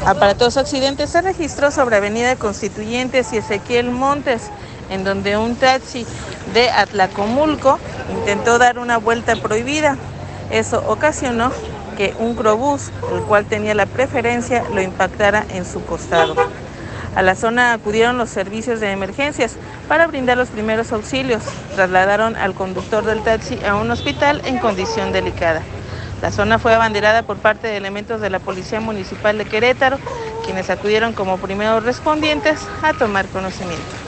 Aparatoso accidente se registró sobre Avenida Constituyentes y Ezequiel Montes, en donde un taxi de Atlacomulco intentó dar una vuelta prohibida. Eso ocasionó que un Crobús, el cual tenía la preferencia, lo impactara en su costado. A la zona acudieron los servicios de emergencias para brindar los primeros auxilios. Trasladaron al conductor del taxi a un hospital en condición delicada. La zona fue abanderada por parte de elementos de la Policía Municipal de Querétaro, quienes acudieron como primeros respondientes a tomar conocimiento.